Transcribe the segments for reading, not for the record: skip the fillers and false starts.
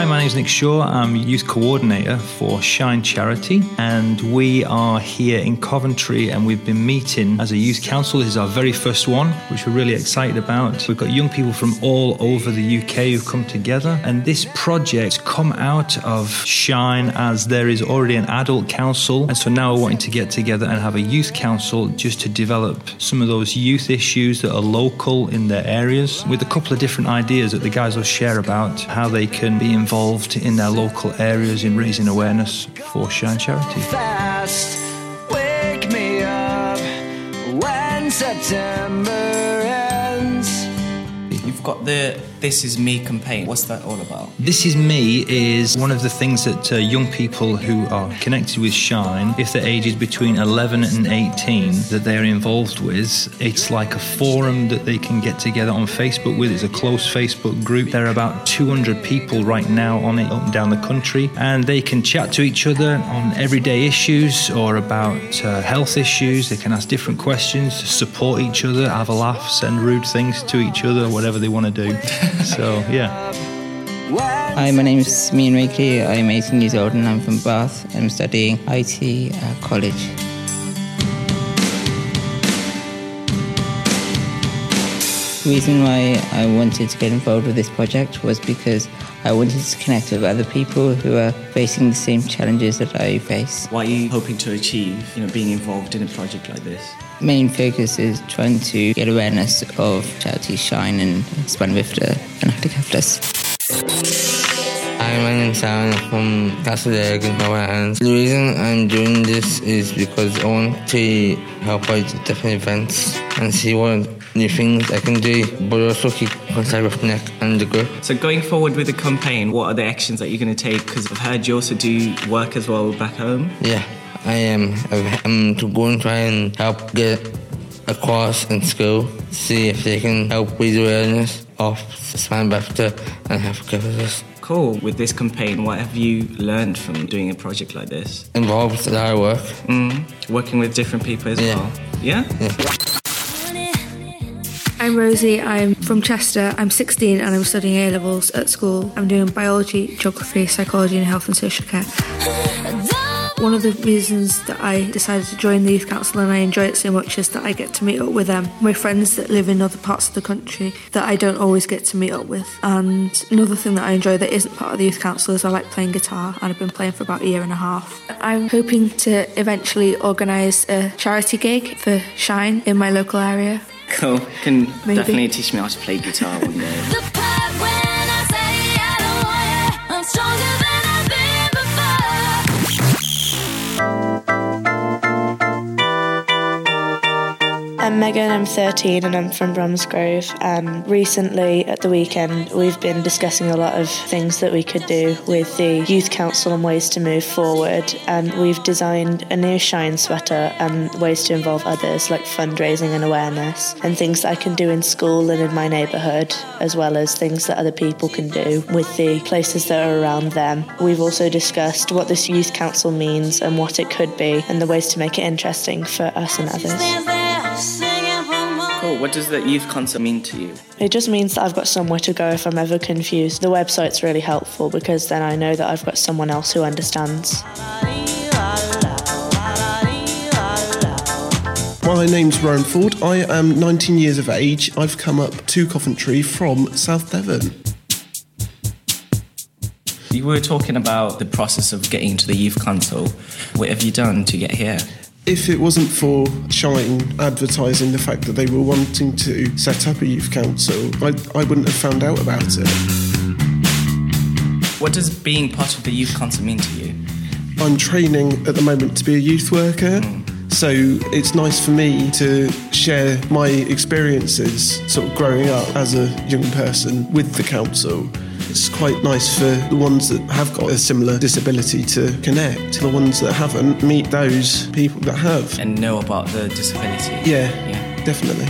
Hi, my name is Nick Shaw. I'm Youth Coordinator for Shine Charity, and we are here in Coventry, and we've been meeting as a youth council. This is our very first one, which we're really excited about. We've got young people from all over the UK who've come together, and this project's come out of Shine as there is already an adult council, and so now we're wanting to get together and have a youth council just to develop some of those youth issues that are local in their areas, with a couple of different ideas that the guys will share about how they can be involved in their local areas in raising awareness for Shine Charity. Fast, wake me up when September ends. You've got the This Is Me campaign. What's that all about? This Is Me is one of the things that young people who are connected with Shine, if their age is between 11 and 18, that they're involved with. It's like a forum that they can get together on Facebook with. It's a close Facebook group. There are about 200 people right now on it up and down the country, and they can chat to each other on everyday issues or about health issues. They can ask different questions, support each other, have a laugh, send rude things to each other, whatever they want to do. So, yeah. Hi, my name is Simeon Rakely. I'm 18 years old and I'm from Bath. I'm studying IT at college. The reason why I wanted to get involved with this project was because I wanted to connect with other people who are facing the same challenges that I face. What are you hoping to achieve, being involved in a project like this? Main focus is trying to get awareness of Charity Shine and Spina Bifida and Active. Hi, my name's Aaron from Castleberg in Power Islands. The reason I'm doing this is because I want to help out at different events and see what new things I can do, but also keep contact with Nick and the group. So going forward with the campaign, what are the actions that you're going to take? Because I've heard you also do work as well back home. Yeah, I am. I'm to go and try and help get a course in school, see if they can help raise awareness of Spina Bifida and hepatitis. Cool. With this campaign, what have you learned from doing a project like this? Involves a lot of work. Working with different people as well. Yeah? Yeah. I'm Rosie, I'm from Chester, I'm 16 and I'm studying A-levels at school. I'm doing biology, geography, psychology and health and social care. One of the reasons that I decided to join the Youth Council and I enjoy it so much is that I get to meet up with my friends that live in other parts of the country that I don't always get to meet up with. And another thing that I enjoy that isn't part of the Youth Council is I like playing guitar, and I've been playing for about a year and a half. I'm hoping to eventually organise a charity gig for Shine in my local area. Cool. Can definitely teach me how to play guitar one day. The part when I say I don't want you, I'm stronger than I've been before. I'm Megan, I'm 13 and I'm from Bromsgrove, and recently at the weekend we've been discussing a lot of things that we could do with the Youth Council and ways to move forward, and we've designed a new Shine sweater and ways to involve others like fundraising and awareness and things that I can do in school and in my neighbourhood, as well as things that other people can do with the places that are around them. We've also discussed what this Youth Council means and what it could be and the ways to make it interesting for us and others. Cool. What does the Youth Council mean to you? It just means that I've got somewhere to go if I'm ever confused. The website's really helpful because then I know that I've got someone else who understands. My name's Rowan Ford. I am 19 years of age. I've come up to Coventry from South Devon. You were talking about the process of getting into the Youth Council. What have you done to get here? If it wasn't for Shine advertising the fact that they were wanting to set up a youth council, I wouldn't have found out about it. What does being part of the Youth Council mean to you? I'm training at the moment to be a youth worker, so it's nice for me to share my experiences sort of growing up as a young person with the council. It's quite nice for the ones that have got a similar disability to connect. The ones that haven't, meet those people that have. And know about the disability. Yeah, definitely.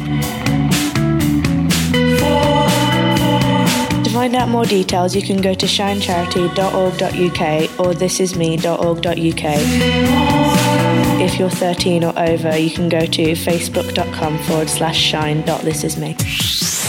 To find out more details, you can go to shinecharity.org.uk or thisisme.org.uk. If you're 13 or over, you can go to facebook.com/shine.thisisme.